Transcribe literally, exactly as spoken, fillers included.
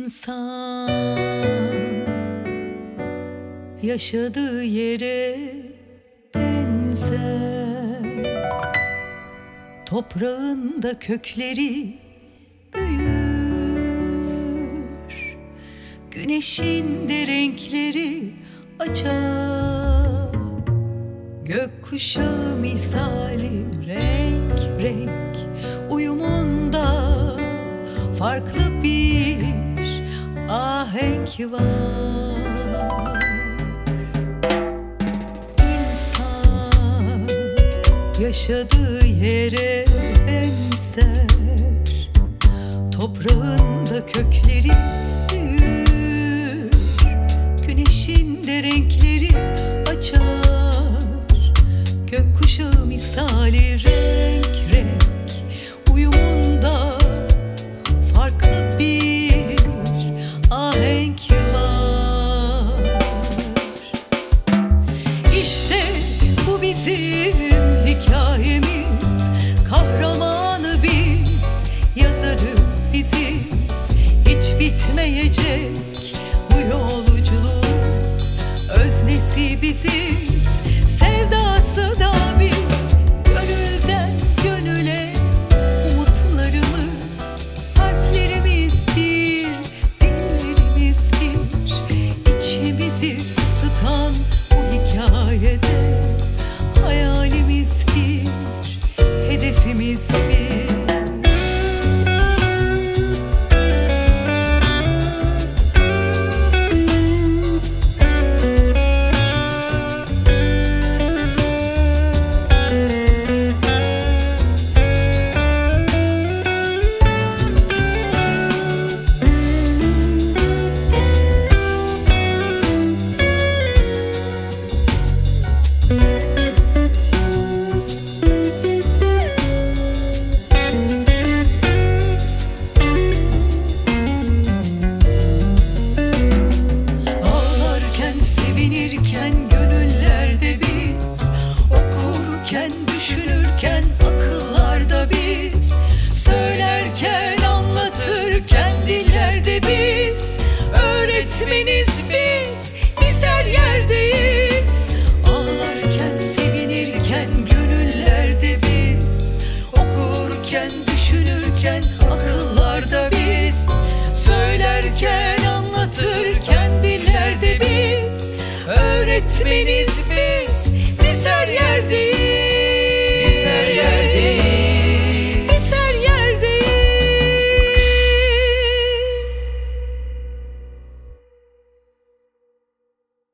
İnsan yaşadığı yere benzer, toprağında kökleri büyür, güneşin de renkleri açar, gökkuşağı misali renk renk uyumunda farklı bir ahenk var. İnsan yaşadığı yere benzer, toprağında kökleri büyür, güneşin de renkleri açar, gökkuşağı misali renk renk uyumunda farklı bir ahenk var. İşte bu bizim hikayemiz, kahramanı biz, yazarı biziz. Hiç bitmeyecek bu yolculuk, öznesi biziz, sevdası da biz. Gönülden gönüle umutlarımız, kalplerimiz bir, dillerimiz bir. İçimizi ısıtan bu hikayede hayalimiz bir, hedefimiz bir. Düşünürken akıllarda biz, söylerken anlatırken dillerde biz. Öğretmeni